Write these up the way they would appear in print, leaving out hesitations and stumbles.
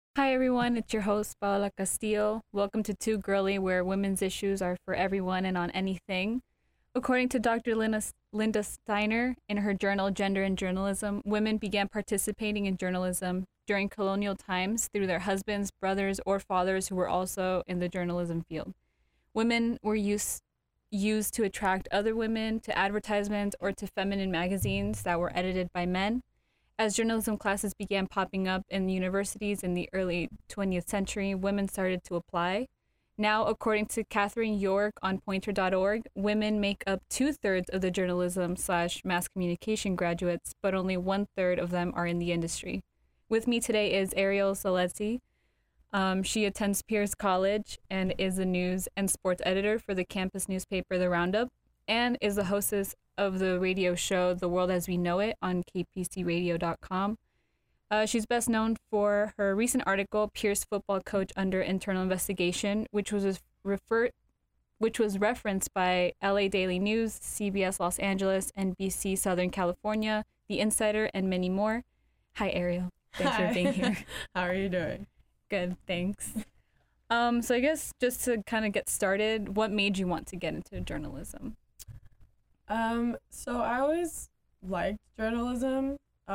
Hi everyone, it's your host Paola Castillo. Welcome to Too Girly, where women's issues are for everyone and on anything. According to Dr. Linda Steiner, in her journal Gender and Journalism, women began participating in journalism during colonial times through their husbands, brothers, or fathers who were also in the journalism field. Women were used to attract other women to advertisements or to feminine magazines that were edited by men. As journalism classes began popping up in universities in the early 20th century, women started to apply. Now, according to Catherine York on Poynter.org, women make up 2/3 of the journalism slash mass communication graduates, but only 1/3 of them are in the industry. With me today is Ariel Salezzi. She attends Pierce College and is the news and sports editor for the campus newspaper, The Roundup, and is the hostess of the radio show The World as We Know It on kpcradio.com. She's best known for her recent article, Pierce Football Coach Under Internal Investigation, which was referenced by LA Daily News, CBS Los Angeles, NBC Southern California, The Insider, and many more. Hi, Ariel. Thanks Hi. for being here. How are you doing? Good, thanks. So I guess just to kind of get started, what made you want to get into journalism? So I always liked journalism.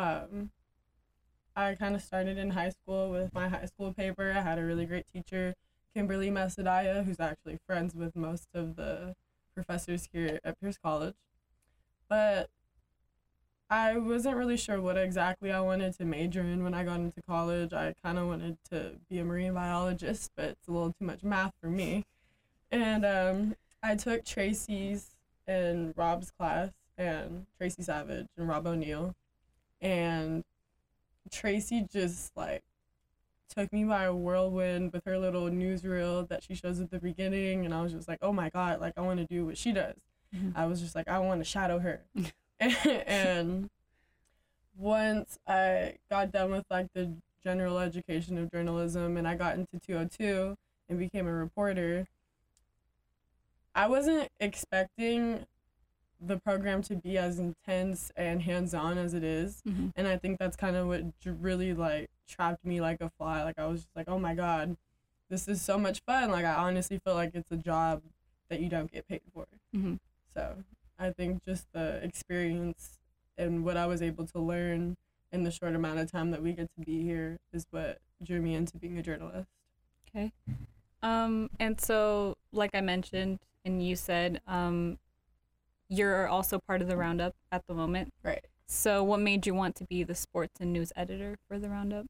I kind of started in high school with my high school paper. I had a really great teacher, Kimberly Mesadaya, who's actually friends with most of the professors here at Pierce College. But I wasn't really sure what exactly I wanted to major in when I got into college. I kind of wanted to be a marine biologist, but it's a little too much math for me. And I took Tracy's and Rob's class, and Tracy Savage and Rob O'Neill. And Tracy just took me by a whirlwind with her little newsreel that she shows at the beginning, and I was just like, oh my god, I want to do what she does. Mm-hmm. I was just like, I want to shadow her. And once I got done with the general education of journalism and I got into 202 and became a reporter, I wasn't expecting the program to be as intense and hands-on as it is. Mm-hmm. And I think that's kind of what really trapped me like a fly. I was just like, oh my god, this is so much fun. I honestly feel like it's a job that you don't get paid for. Mm-hmm. So I think just the experience and what I was able to learn in the short amount of time that we get to be here is what drew me into being a journalist. Okay. And so, like I mentioned, and you said, you're also part of the Roundup at the moment. Right. So what made you want to be the sports and news editor for the Roundup?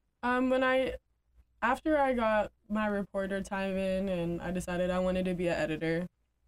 After I got my reporter time in and I decided I wanted to be an editor,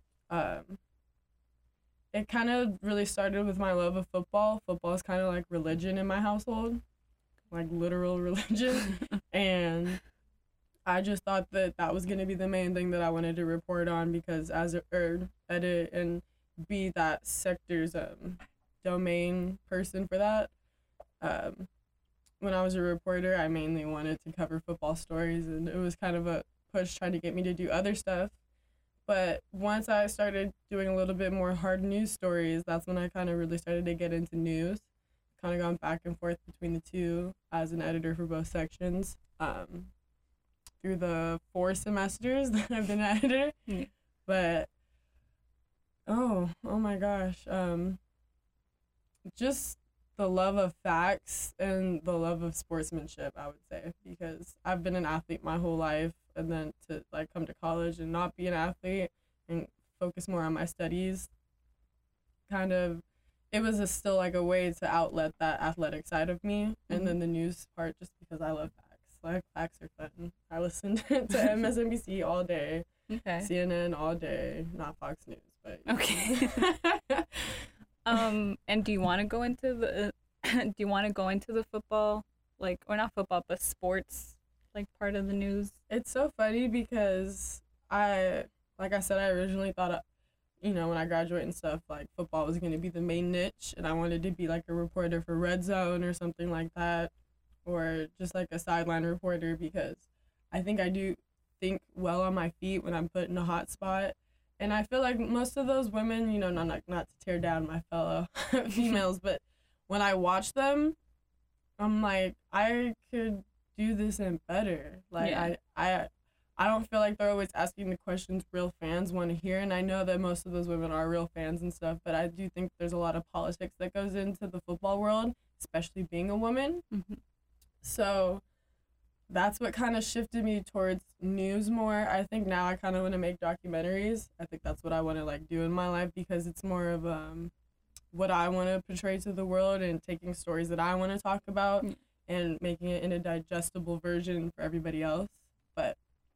it kind of really started with my love of football. Football is kind of like religion in my household, like literal religion. And I just thought that was going to be the main thing that I wanted to report on, because edit and be that sector's domain person for that. When I was a reporter, I mainly wanted to cover football stories, and it was kind of a push trying to get me to do other stuff. But once I started doing a little bit more hard news stories, that's when I kind of really started to get into news. Kind of gone back and forth between the two as an editor for both sections. Through the 4 semesters that I've been an editor. Yeah. But oh my gosh, just the love of facts and the love of sportsmanship, I would say, because I've been an athlete my whole life, and then to come to college and not be an athlete and focus more on my studies, it was still a way to outlet that athletic side of me. Mm-hmm. And then the news part, just because I love facts. Facts are fun. I listen to MSNBC all day, Okay. CNN all day, not Fox News, but Okay. And do you want to go into the football, or not football, but sports, part of the news? It's so funny because like I said, I originally thought, when I graduate and stuff, football was going to be the main niche, and I wanted to be a reporter for Red Zone or something like that, or just a sideline reporter, because I think I do think well on my feet when I'm put in a hot spot. And I feel like most of those women, not to tear down my fellow females, but when I watch them, I'm like, I could do this and better. Like Yeah. I don't feel like they're always asking the questions real fans want to hear, and I know that most of those women are real fans and stuff, but I do think there's a lot of politics that goes into the football world, especially being a woman. Mm-hmm. So that's what kind of shifted me towards news more. I think now I kind of want to make documentaries. I think that's what I want to like do in my life, because it's more of what I want to portray to the world and taking stories that I want to talk about and making it in a digestible version for everybody else. But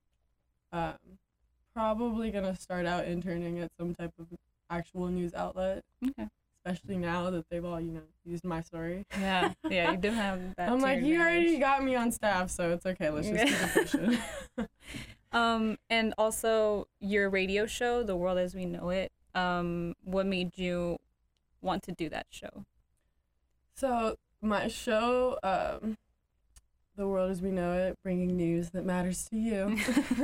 probably gonna start out interning at some type of actual news outlet. Okay. Especially now that they've all, used my story. Yeah, you do have that. I'm to like, your you already advantage. got me on staff, so it's okay. Let's just keep it pushing. And also your radio show, The World as We Know It. What made you want to do that show? So my show, The World as We Know It, bringing news that matters to you.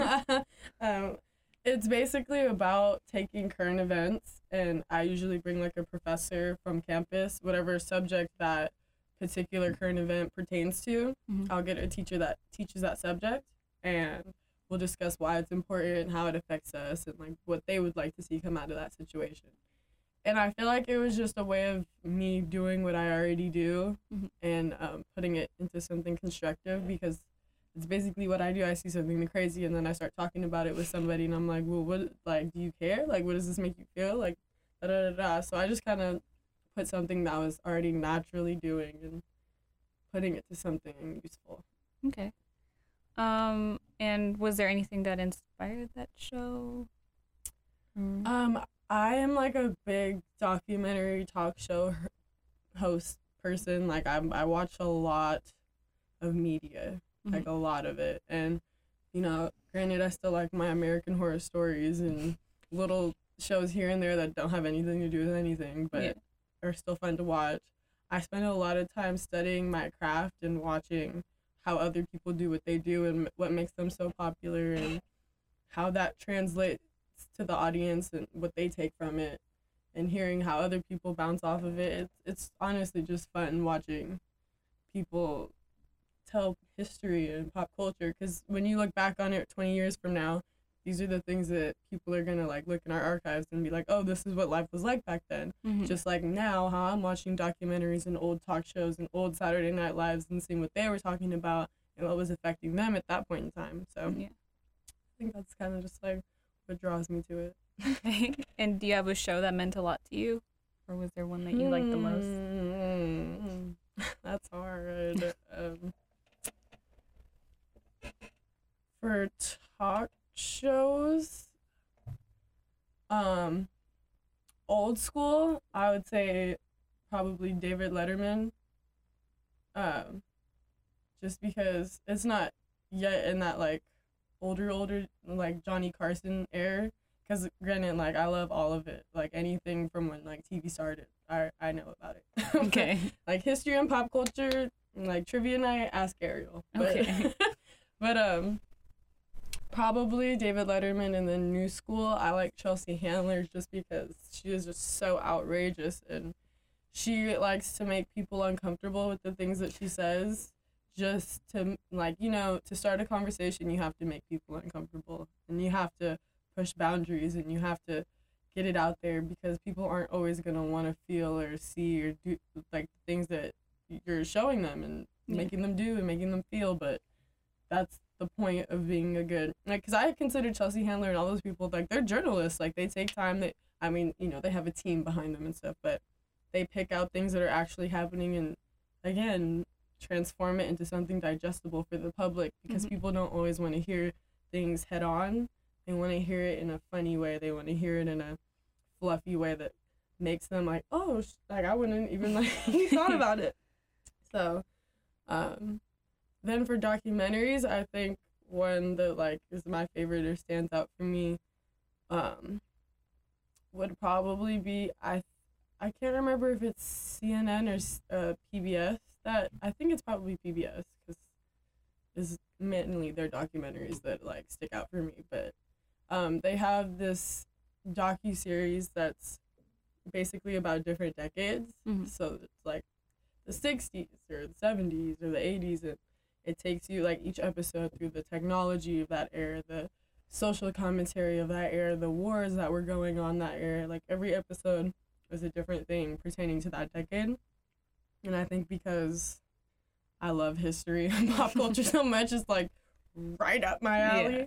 It's basically about taking current events, and I usually bring like a professor from campus, whatever subject that particular current event pertains to. Mm-hmm. I'll get a teacher that teaches that subject, and we'll discuss why it's important, how it affects us, and like what they would like to see come out of that situation. And I feel like it was just a way of me doing what I already do and putting it into something constructive, because it's basically what I do. I see something crazy and then I start talking about it with somebody and I'm like, well, what, like, do you care? Like, what does this make you feel? Like, da da da da. So I just kind of put something that I was already naturally doing and putting it to something useful. Okay. And was there anything that inspired that show? I am like a big documentary talk show host person. Like I watch a lot of media, like a lot of it. And, granted, I still like my American Horror Stories and little shows here and there that don't have anything to do with anything, but are still fun to watch. I spend a lot of time studying my craft and watching how other people do what they do and what makes them so popular and how that translates to the audience and what they take from it, and hearing how other people bounce off of it. It's honestly just fun watching people tell history and pop culture, because when you look back on it 20 years from now, these are the things that people are gonna like look in our archives and be like, oh, this is what life was like back then. Just like now, how I'm watching documentaries and old talk shows and old Saturday Night Lives and seeing what they were talking about and what was affecting them at that point in time. So I think that's kind of just like what draws me to it. Okay. And do you have a show that meant a lot to you, or was there one that you liked the most? That's hard. For talk shows, old school, I would say probably David Letterman. Just because it's not yet in that like older like Johnny Carson era. Because granted, like I love all of it, like anything from when like TV started, I know about it. Okay. Like history and pop culture, like trivia night, ask Ariel. Okay. But probably David Letterman, and then new school, I like Chelsea Handler just because she is just so outrageous and she likes to make people uncomfortable with the things that she says. Just to like, to start a conversation, you have to make people uncomfortable and you have to push boundaries and you have to get it out there, because people aren't always going to want to feel or see or do like things that you're showing them and making them do and making them feel. But that's the point of being a good, like, because I consider Chelsea Handler and all those people, like, they're journalists. Like, they take time, they have a team behind them and stuff, but they pick out things that are actually happening and, again, transform it into something digestible for the public, because people don't always want to hear things head on. They want to hear it in a funny way. They want to hear it in a fluffy way that makes them like, oh, like I wouldn't even like thought about it. So, then for documentaries, I think one that like is my favorite or stands out for me, would probably be I can't remember if it's CNN or PBS. That I think it's probably PBS, because is mainly their documentaries that like stick out for me. But they have this docu-series that's basically about different decades. So it's like the 60s or the 70s or the 80s, and it takes you, like, each episode through the technology of that era, the social commentary of that era, the wars that were going on that era. Like, every episode was a different thing pertaining to that decade. And I think because I love history and pop culture so much, it's, like, right up my alley.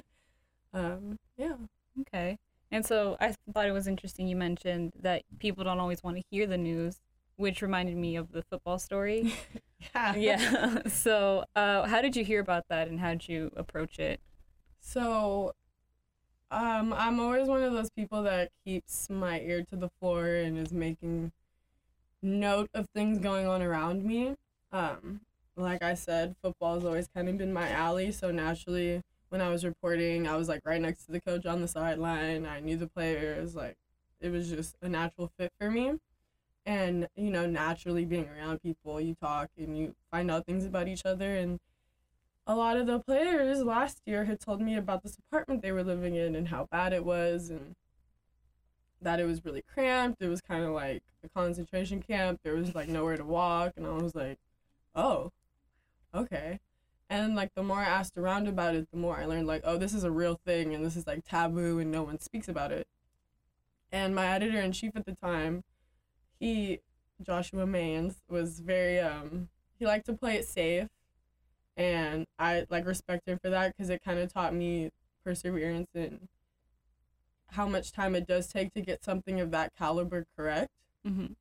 Yeah. Okay. And so I thought it was interesting you mentioned that people don't always want to hear the news, which reminded me of the football story. Yeah. Yeah. So how did you hear about that and how did you approach it? So, I'm always one of those people that keeps my ear to the floor and is making note of things going on around me. Like I said, football has always kind of been my alley, so naturally, when I was reporting, I was, like, right next to the coach on the sideline. I knew the players. Like, it was just a natural fit for me. And, you know, naturally being around people, you talk and you find out things about each other. And a lot of the players last year had told me about this apartment they were living in and how bad it was and that it was really cramped. It was kind of like a concentration camp. There was, like, nowhere to walk. And I was like, oh, okay. And, like, the more I asked around about it, the more I learned, like, oh, this is a real thing, and this is, like, taboo, and no one speaks about it. And my editor-in-chief at the time, Joshua Maines, was very, he liked to play it safe, and I, like, respect him for that, because it kind of taught me perseverance and how much time it does take to get something of that caliber correct. Mm-hmm.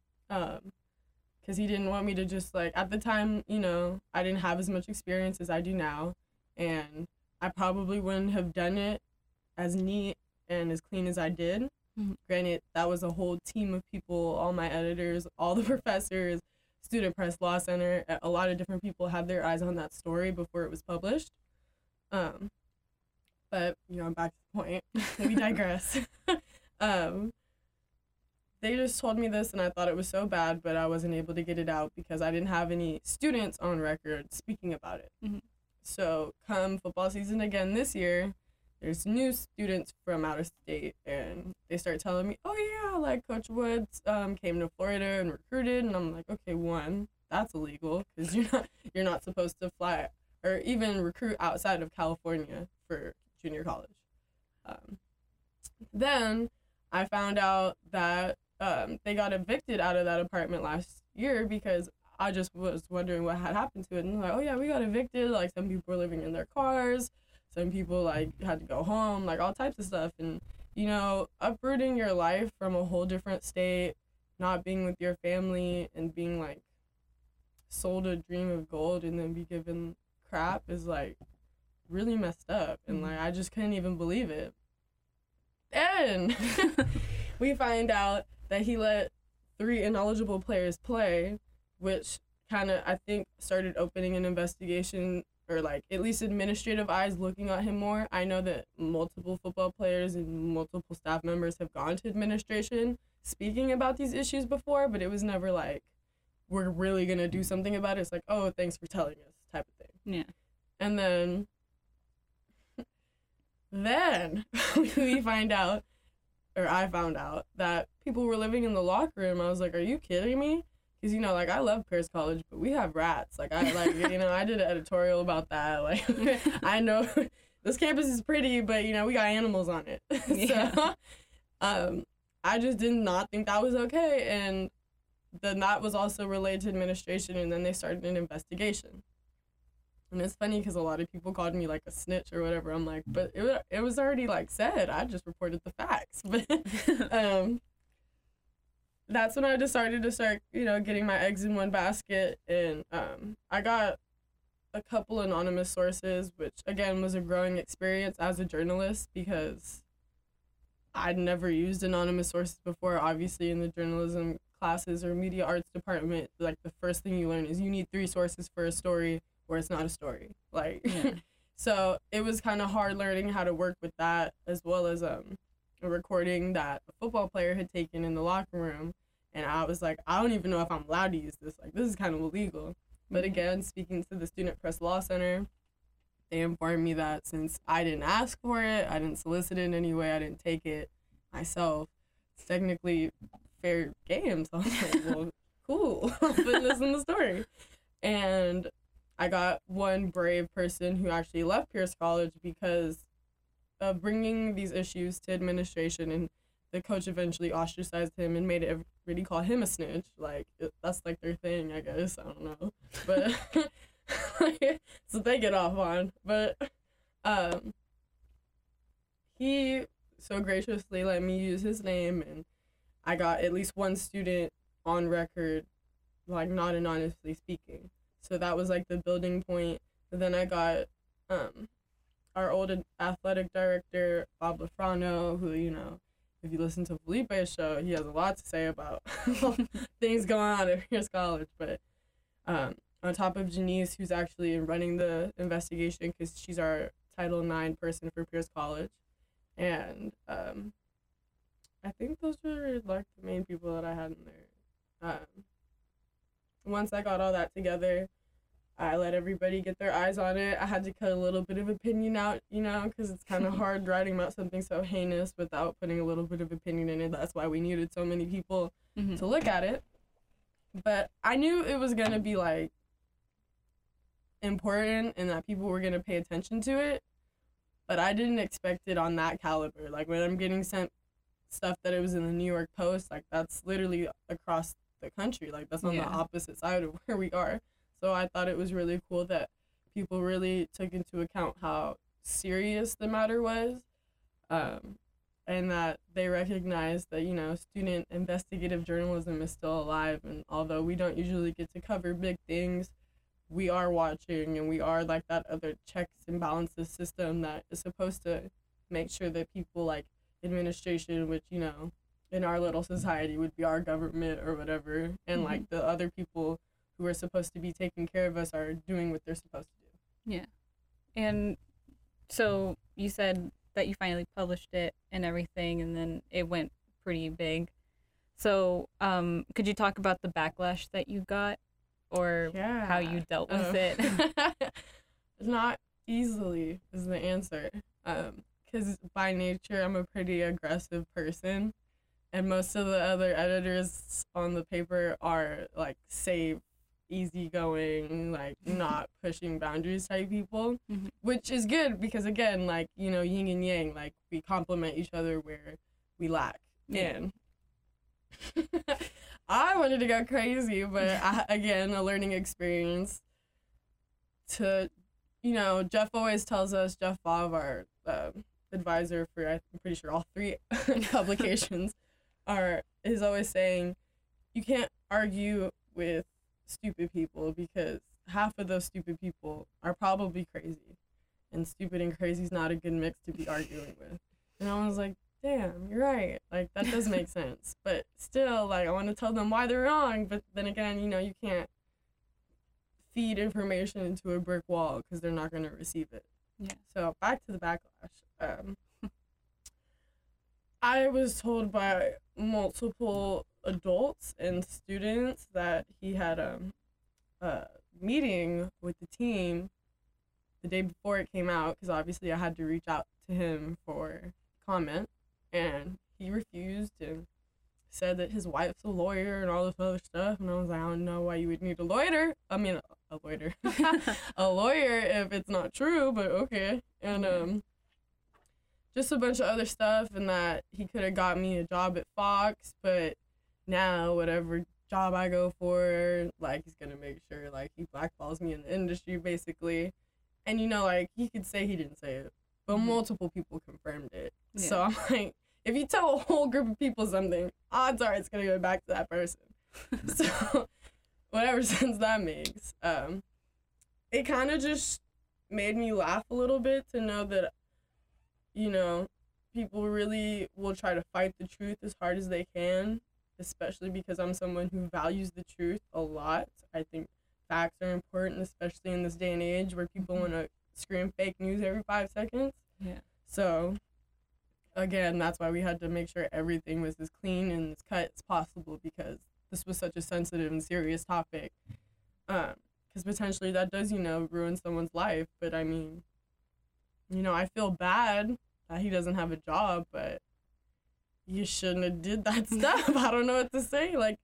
Because he didn't want me to just, like, at the time, you know, I didn't have as much experience as I do now, and I probably wouldn't have done it as neat and as clean as I did. Mm-hmm. Granted, that was a whole team of people, all my editors, all the professors, Student Press Law Center, a lot of different people had their eyes on that story before it was published. But, you know, back to the point. We digress. They just told me this, and I thought it was so bad, but I wasn't able to get it out because I didn't have any students on record speaking about it. Mm-hmm. So come football season again this year, there's new students from out of state, and they start telling me, oh, yeah, like, Coach Woods came to Florida and recruited, and I'm like, okay, one, that's illegal because you're not supposed to fly or even recruit outside of California for junior college. Then I found out that they got evicted out of that apartment last year because I just was wondering what had happened to it. And they're like, oh, yeah, we got evicted. Like, some people were living in their cars. Some people, like, had to go home, like, all types of stuff. And, you know, uprooting your life from a whole different state, not being with your family, and being, like, sold a dream of gold and then be given crap is, like, really messed up. And, like, I just couldn't even believe it. Then we find out that he let 3 ineligible players play, which kind of, I think, started opening an investigation or, like, at least administrative eyes looking at him more. I know that multiple football players and multiple staff members have gone to administration speaking about these issues before, but it was never like, we're really going to do something about it. It's like, oh, thanks for telling us type of thing. Yeah. And then we find out, or I found out, that people were living in the locker room. I was like, are you kidding me? Because, you know, like, I love Pierce College, but we have rats. Like, you know, I did an editorial about that. Like, I know this campus is pretty, but, you know, we got animals on it. Yeah. So, I just did not think that was okay. And then that was also relayed to administration, and then they started an investigation. And it's funny because a lot of people called me, like, a snitch or whatever. I'm like, but it was already, like, said. I just reported the facts. But that's when I decided to start, you know, getting my eggs in one basket. And I got a couple anonymous sources, which, again, was a growing experience as a journalist because I'd never used anonymous sources before. Obviously, in the journalism classes or media arts department, like, the first thing you learn is you need 3 sources for a story or it's not a story. Like, yeah. So it was kind of hard learning how to work with that, as well as a recording that a football player had taken in the locker room. And I was like, I don't even know if I'm allowed to use this. Like, this is kind of illegal. But again, speaking to the Student Press Law Center, they informed me that since I didn't ask for it, I didn't solicit it in any way, I didn't take it myself, it's technically fair game. So I was like, well, cool. I'll put this in the story. And I got one brave person who actually left Pierce College because of bringing these issues to administration, and the coach eventually ostracized him and made everybody call him a snitch. Like, that's like their thing, I guess. I don't know. But so they get off on. But he so graciously let me use his name, and I got at least one student on record, like, not anonymously speaking. So that was like the building point. And then I got our old athletic director, Bob Lafrano, who, you know, if you listen to Felipe's show, he has a lot to say about things going on at Pierce College. But on top of Janice, who's actually running the investigation because she's our Title IX person for Pierce College. And I think those were like the main people that I had in there. Once I got all that together, I let everybody get their eyes on it. I had to cut a little bit of opinion out, you know, because it's kind of hard writing about something so heinous without putting a little bit of opinion in it. That's why we needed so many people to look at it. But I knew it was going to be, like, important and that people were going to pay attention to it. But I didn't expect it on that caliber. Like, when I'm getting sent stuff that it was in the New York Post, like, that's literally across the country. Like, that's on the opposite side of where we are. So I thought it was really cool that people really took into account how serious the matter was, and that they recognized that, you know, student investigative journalism is still alive. And although we don't usually get to cover big things, we are watching, and we are like that other checks and balances system that is supposed to make sure that people like administration, which, you know, in our little society would be our government or whatever, and like the other people who are supposed to be taking care of us are doing what they're supposed to do. Yeah. And so you said that you finally published it and everything, and then it went pretty big. So could you talk about the backlash that you got, or how you dealt with it? Not easily is the answer. Because by nature, I'm a pretty aggressive person, and most of the other editors on the paper are like safe, easygoing, like not pushing boundaries type people, which is good because, again, like, you know, yin and yang, like we complement each other where we lack. And I wanted to go crazy, but again, a learning experience. To, you know, Jeff always tells us, Jeff Bob, our advisor for, I'm pretty sure, all 3 publications, is always saying, you can't argue with stupid people because half of those stupid people are probably crazy, and stupid and crazy is not a good mix to be arguing with. And I was like, damn, you're right. Like, that does make sense. But still, like, I want to tell them why they're wrong. But then again, you know, you can't feed information into a brick wall because they're not going to receive it. Yeah. So back to the backlash. I was told by multiple adults and students that he had a meeting with the team the day before it came out, because obviously I had to reach out to him for comment, and he refused and said that his wife's a lawyer and all this other stuff. And I was like, I don't know why you would need a lawyer. I mean, a lawyer. A lawyer if it's not true, but okay. And just a bunch of other stuff, and that he could have got me a job at Fox, but now whatever job I go for, like, he's gonna make sure, like, he blackballs me in the industry, basically. And, you know, like, he could say he didn't say it, but multiple people confirmed it. Yeah. So I'm like, if you tell a whole group of people something, odds are it's gonna go back to that person. So whatever sense that makes. It kind of just made me laugh a little bit to know that, you know, people really will try to fight the truth as hard as they can, especially because I'm someone who values the truth a lot. I think facts are important, especially in this day and age where people want to scream fake news every 5 seconds. Yeah. So, again, that's why we had to make sure everything was as clean and as cut as possible, because this was such a sensitive and serious topic. Because potentially that does, you know, ruin someone's life. But, I mean, you know, I feel bad that he doesn't have a job, but you shouldn't have did that stuff. I don't know what to say. Like,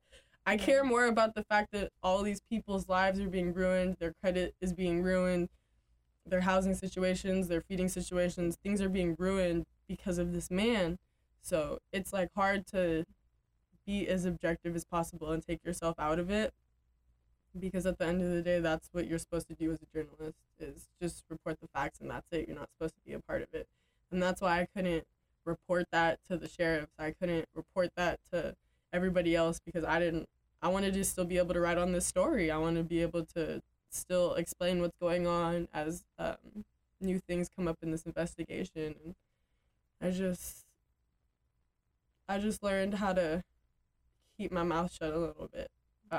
I care more about the fact that all these people's lives are being ruined, their credit is being ruined, their housing situations, their feeding situations, things are being ruined because of this man. So it's like hard to be as objective as possible and take yourself out of it, because at the end of the day, that's what you're supposed to do as a journalist, is just report the facts, and that's it. You're not supposed to be a part of it. And that's why I couldn't report that to the sheriffs. I couldn't report that to everybody else, because I wanted to still be able to write on this story. I want to be able to still explain what's going on as new things come up in this investigation. And I just learned how to keep my mouth shut a little bit.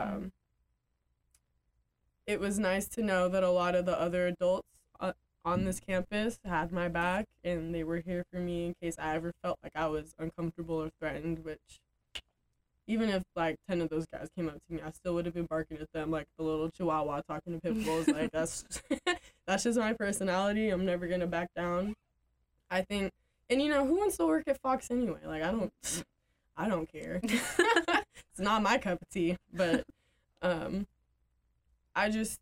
It was nice to know that a lot of the other adults on this campus had my back, and they were here for me in case I ever felt like I was uncomfortable or threatened, which even if like 10 of those guys came up to me, I still would have been barking at them like the little chihuahua talking to pit bulls. Like that's just my personality. I'm never gonna back down. I think, and who wants to work at Fox anyway? Like I don't care. It's not my cup of tea, but I just,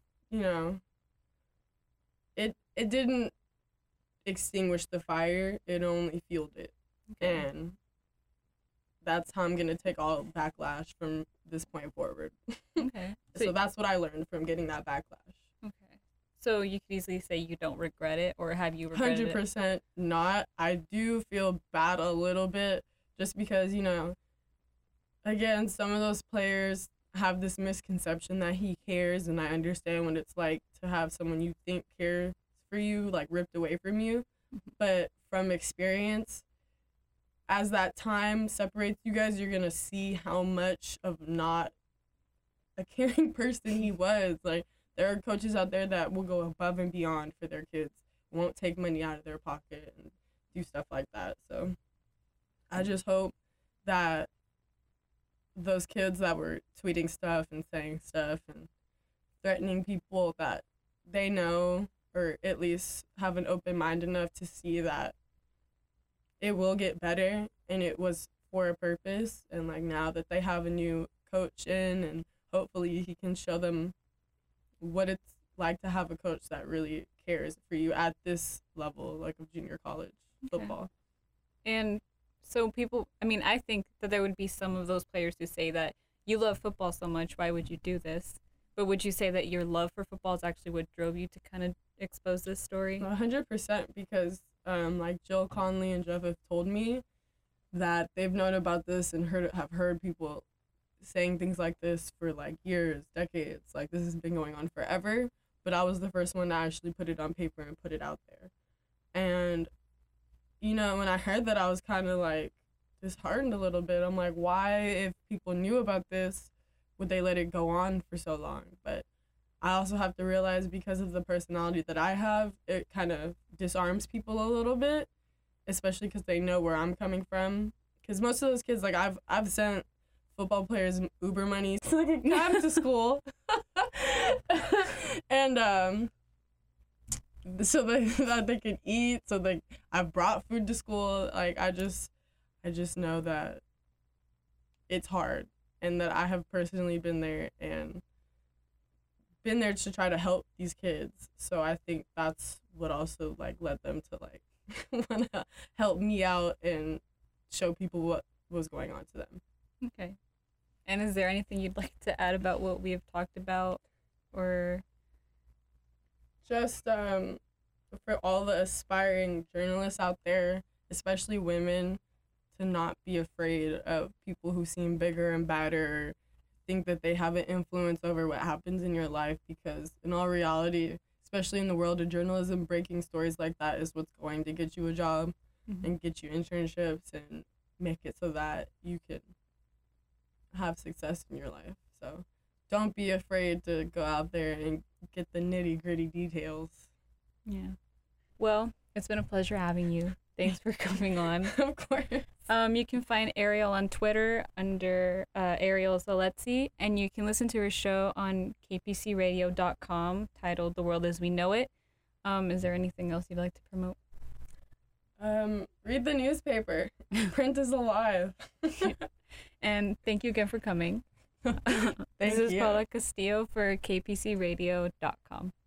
it didn't extinguish the fire. It only fueled it. Okay. And that's how I'm going to take all backlash from this point forward. Okay. So that's what I learned from getting that backlash. Okay. So you could easily say you don't regret it, or have you regretted 100% not. I do feel bad a little bit, just because, again, some of those players have this misconception that he cares, and I understand what it's like to have someone you think cares for you, like, ripped away from you. But from experience, as that time separates you guys, you're gonna see how much of not a caring person he was. Like, there are coaches out there that will go above and beyond for their kids, won't take money out of their pocket and do stuff like that. So I just hope that those kids that were tweeting stuff and saying stuff and threatening people, that they know, or at least have an open mind enough to see that it will get better, and it was for a purpose. And like, now that they have a new coach in, and hopefully he can show them what it's like to have a coach that really cares for you at this level, like of junior college football. And so I think that there would be some of those players who say that you love football so much, why would you do this? But would you say that your love for football is actually what drove you to kind of expose this story? 100%, because like Jill Conley and Jeff have told me that they've known about this and have heard people saying things like this for like years, decades. Like, this has been going on forever, but I was the first one to actually put it on paper and put it out there. And when I heard that, I was kind of like disheartened a little bit. I'm like, why, if people knew about this, would they let it go on for so long? But I also have to realize, because of the personality that I have, it kind of disarms people a little bit, especially because they know where I'm coming from. Because most of those kids, like, I've sent football players Uber money so they can come to school. And so that they can eat. So I've brought food to school. Like, I just know that it's hard, and that I have personally been there to try to help these kids. So I think that's what also like led them to like want to help me out and show people what was going on to them. Okay. And is there anything you'd like to add about what we have talked about, or just for all the aspiring journalists out there, especially women, to not be afraid of people who seem bigger and badder, think that they have an influence over what happens in your life, because in all reality, especially in the world of journalism, breaking stories like that is what's going to get you a job and get you internships and make it so that you can have success in your life. So don't be afraid to go out there and get the nitty-gritty details. Yeah. Well, it's been a pleasure having you. Thanks for coming on. Of course. You can find Ariel on Twitter under Ariel Zaletti, and you can listen to her show on kpcradio.com titled The World as We Know It. Is there anything else you'd like to promote? Read the newspaper. Print is alive. And thank you again for coming. This Thank is you. Paula Castillo for kpcradio.com.